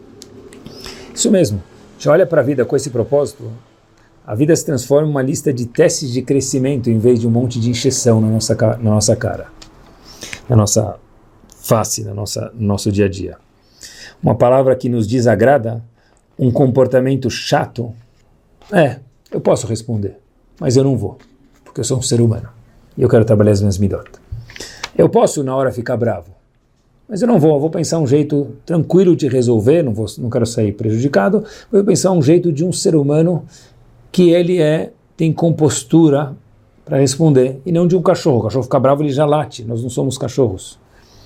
Isso mesmo. A gente olha para a vida com esse propósito, a vida se transforma em uma lista de testes de crescimento em vez de um monte de encheção na nossa, na nossa cara, na nossa face, na nossa, no nosso dia a dia. Uma palavra que nos desagrada, um comportamento chato, é, eu posso responder, mas eu não vou, porque eu sou um ser humano e eu quero trabalhar as minhas midot. Eu posso na hora ficar bravo, mas eu não vou, eu vou pensar um jeito tranquilo de resolver, não, vou, não quero sair prejudicado, vou pensar um jeito de um ser humano que ele é, tem compostura para responder, e não de um cachorro. O cachorro fica bravo, ele já late, nós não somos cachorros.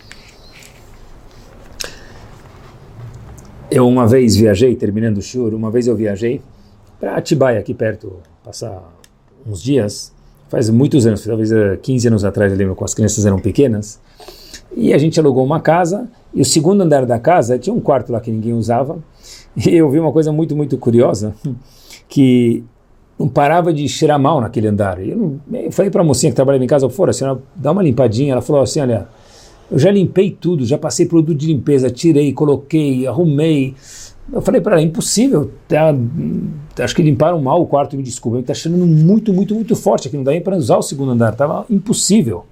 Eu uma vez viajei, terminando o shiur, uma vez eu viajei para Atibaia, aqui perto, passar uns dias, faz muitos anos, talvez quinze anos atrás, eu lembro, quando as crianças eram pequenas, e a gente alugou uma casa, e o segundo andar da casa tinha um quarto lá que ninguém usava, e eu vi uma coisa muito, muito curiosa, que não parava de cheirar mal naquele andar. Eu, não, eu falei para a mocinha que trabalhava em casa, eu falei, a senhora dá uma limpadinha. Ela falou assim, olha, eu já limpei tudo, já passei produto de limpeza, tirei, coloquei, arrumei. Eu falei para ela, impossível, tá, acho que limparam mal o quarto, me desculpa, está cheirando muito, muito, muito forte aqui, não dá nem para usar o segundo andar, estava impossível.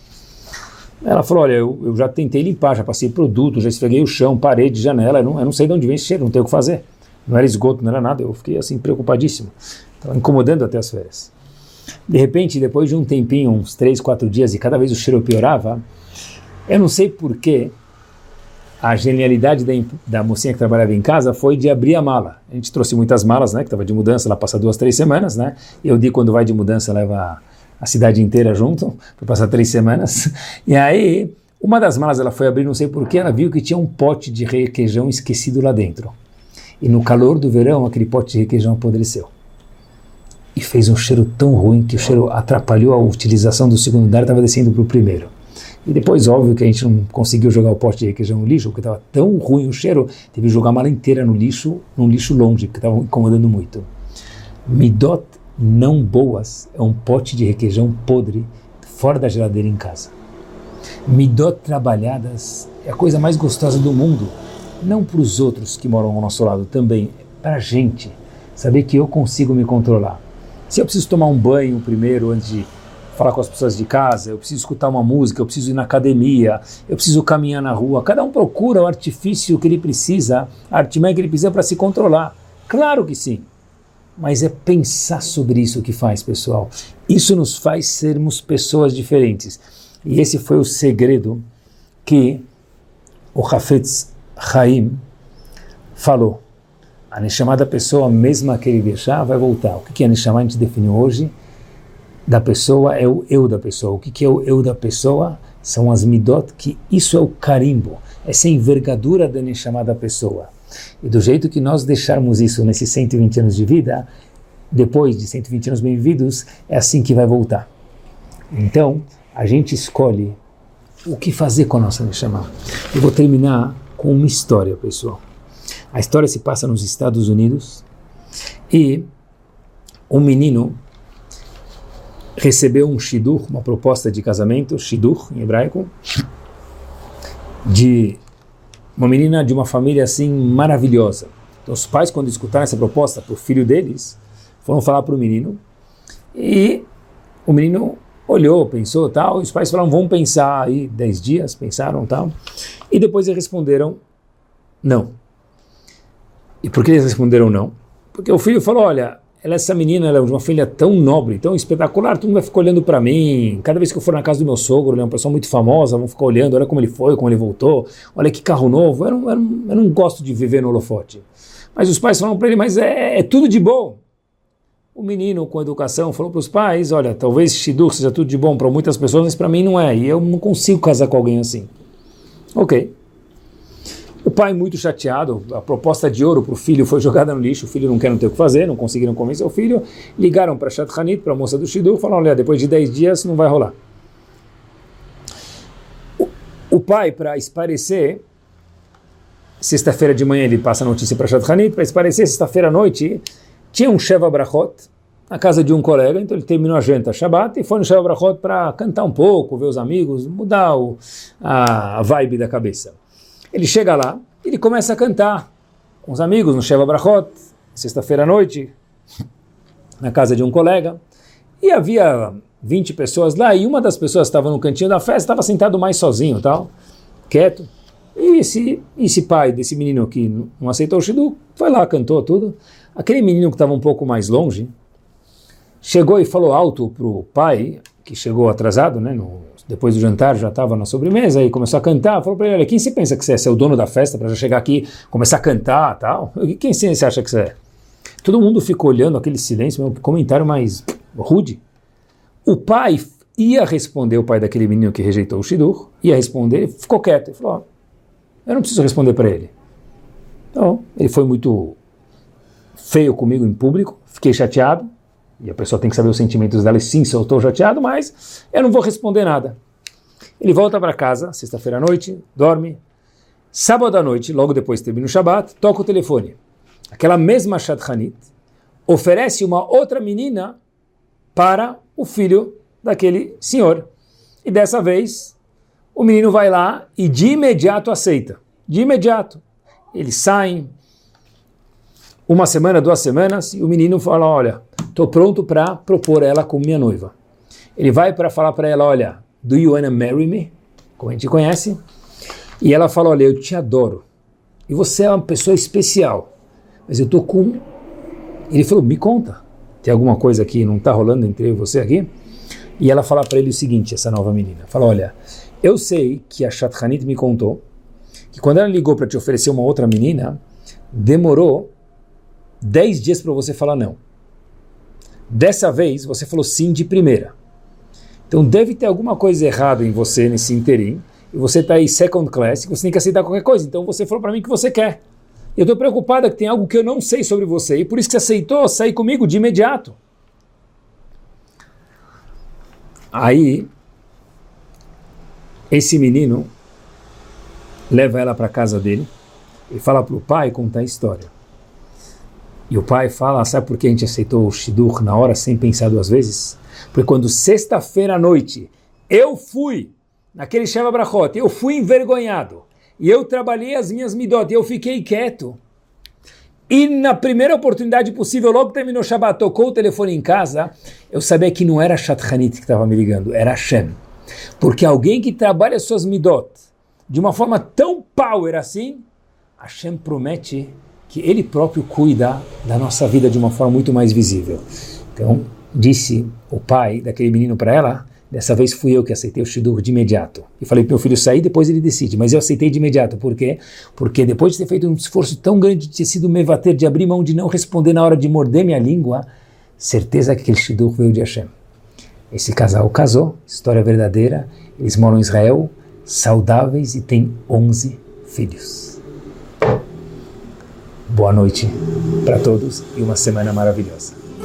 Ela falou, olha, eu, eu já tentei limpar, já passei produto, já esfreguei o chão, parede, janela, eu não, eu não sei de onde vem esse cheiro, não tenho o que fazer. Não era esgoto, não era nada, eu fiquei assim preocupadíssimo. Estava incomodando até as férias. De repente, depois de um tempinho, uns três, quatro dias, e cada vez o cheiro piorava, eu não sei porquê, a genialidade da, da mocinha que trabalhava em casa foi de abrir a mala. A gente trouxe muitas malas, né, que estava de mudança, ela passa duas, três semanas, né, e eu digo quando vai de mudança, leva a, a cidade inteira junto, para passar três semanas, e aí, uma das malas ela foi abrir, não sei porquê, ela viu que tinha um pote de requeijão esquecido lá dentro. E no calor do verão, aquele pote de requeijão apodreceu. E fez um cheiro tão ruim que o cheiro atrapalhou a utilização do segundo andar e estava descendo para o primeiro. E depois, óbvio que a gente não conseguiu jogar o pote de requeijão no lixo, porque estava tão ruim o cheiro, teve que jogar a mala inteira no lixo, num lixo longe, porque estava incomodando muito. Midot não boas é um pote de requeijão podre fora da geladeira em casa. Midot trabalhadas é a coisa mais gostosa do mundo. Não para os outros que moram ao nosso lado, também para a gente, saber que eu consigo me controlar. Se eu preciso tomar um banho primeiro, antes de falar com as pessoas de casa, eu preciso escutar uma música, eu preciso ir na academia, eu preciso caminhar na rua, cada um procura o artifício que ele precisa, a artimanha que ele precisa para se controlar. Claro que sim, mas é pensar sobre isso que faz, pessoal. Isso nos faz sermos pessoas diferentes. E esse foi o segredo que o Hafetz Haim falou. A Neshama da pessoa, mesmo que ele deixar, vai voltar. O que é a Neshama? A gente definiu hoje. Da pessoa é o eu da pessoa. O que é o eu da pessoa? são as midot, que isso é o carimbo, essa envergadura da Neshama da pessoa. E do jeito que nós deixarmos isso nesses cento e vinte anos de vida, depois de cento e vinte anos bem vividos, é assim que vai voltar. Então, a gente escolhe o que fazer com a nossa Neshama. Eu vou terminar com uma história, pessoal. A história se passa nos Estados Unidos e um menino recebeu um shidur, uma proposta de casamento, shidur em hebraico, de uma menina de uma família assim maravilhosa. Então os pais, quando escutaram essa proposta para o filho deles, foram falar para o menino e o menino olhou, pensou tal, e os pais falaram, vamos pensar aí dez dias, pensaram tal, e depois eles responderam não. E por que eles responderam não? Porque o filho falou, olha, ela, essa menina, ela é de uma família tão nobre, tão espetacular, todo mundo vai ficar olhando para mim, cada vez que eu for na casa do meu sogro, ele é uma pessoa muito famosa, vão ficar olhando, olha como ele foi, como ele voltou, olha que carro novo, eu não, eu não, eu não gosto de viver no holofote. Mas os pais falaram para ele, mas é, é tudo de bom. O menino, com educação, falou para os pais, olha, talvez shidur seja tudo de bom para muitas pessoas, mas para mim não é, e eu não consigo casar com alguém assim. Ok. O pai, muito chateado, a proposta de ouro para o filho foi jogada no lixo, o filho não quer, não ter o que fazer, não conseguiram convencer o filho, ligaram para a Shadchanit, para a moça do shidur, falaram, olha, depois de dez dias não vai rolar. O, o pai, para esparecer, sexta-feira de manhã ele passa a notícia para a Shadchanit, para esparecer, sexta-feira à noite, tinha um Sheva Brachot na casa de um colega, então ele terminou a janta Shabbat e foi no Sheva Brachot para cantar um pouco, ver os amigos, mudar o, a, a vibe da cabeça. Ele chega lá, ele começa a cantar com os amigos no Sheva Brachot, sexta-feira à noite, na casa de um colega, e havia vinte pessoas lá, e uma das pessoas que estava no cantinho da festa, estava sentado mais sozinho, tal, quieto, e esse, esse pai desse menino que não aceitou o shidur, foi lá, cantou tudo. Aquele menino que estava um pouco mais longe, chegou e falou alto para o pai, que chegou atrasado, né, no, depois do jantar, já estava na sobremesa, e começou a cantar, falou para ele, olha, quem você pensa que você é? Você é o dono da festa, para já chegar aqui, começar a cantar, tal? Quem você acha que você é? Todo mundo ficou olhando aquele silêncio, um comentário mais rude. O pai ia responder, o pai daquele menino que rejeitou o shidur, ia responder, ele ficou quieto, ele falou, eu não preciso responder para ele. Então, ele foi muito feio comigo em público, fiquei chateado, e a pessoa tem que saber os sentimentos dela, e sim, se eu estou chateado, mas eu não vou responder nada. Ele volta para casa, sexta-feira à noite, dorme, sábado à noite, logo depois termina o Shabbat, toca o telefone. Aquela mesma Shadchanit oferece uma outra menina para o filho daquele senhor. E dessa vez, o menino vai lá e de imediato aceita. De imediato. Eles saem, uma semana, duas semanas, e o menino fala, olha, estou pronto para propor ela como minha noiva. Ele vai para falar para ela, olha, do you wanna marry me? Como a gente conhece. E ela fala, olha, eu te adoro. E você é uma pessoa especial. Mas eu estou com... Ele falou, me conta. Tem alguma coisa que não está rolando entre eu e você aqui? E ela fala para ele o seguinte, essa nova menina. Fala, olha, eu sei que a Shadchanit me contou que quando ela ligou para te oferecer uma outra menina, demorou dez dias para você falar não. Dessa vez, você falou sim de primeira. Então deve ter alguma coisa errada em você nesse interim, e você está aí second class, e você tem que aceitar qualquer coisa. Então você falou para mim que você quer. Eu estou preocupada que tem algo que eu não sei sobre você, e por isso que você aceitou sair comigo de imediato. Aí, esse menino leva ela para a casa dele, e fala para o pai contar a história. E o pai fala, sabe por que a gente aceitou o shidur na hora, sem pensar duas vezes? Porque quando sexta-feira à noite, eu fui naquele Sheva Brachot, eu fui envergonhado, e eu trabalhei as minhas midot, e eu fiquei quieto. E na primeira oportunidade possível, logo terminou o Shabbat, tocou o telefone em casa, eu sabia que não era a Shadchanit que estava me ligando, era Hashem. Porque alguém que trabalha suas midot de uma forma tão power assim, Hashem promete que Ele próprio cuida da nossa vida de uma forma muito mais visível. Então, disse o pai daquele menino para ela, dessa vez fui eu que aceitei o shidur de imediato. E falei para meu filho sair, depois ele decide. Mas eu aceitei de imediato. Por quê? Porque depois de ter feito um esforço tão grande, de ter sido mevater, de abrir mão, de não responder na hora de morder minha língua, certeza que aquele shidur veio de Hashem. Esse casal casou, história verdadeira, eles moram em Israel, saudáveis e têm onze filhos. Boa noite para todos e uma semana maravilhosa.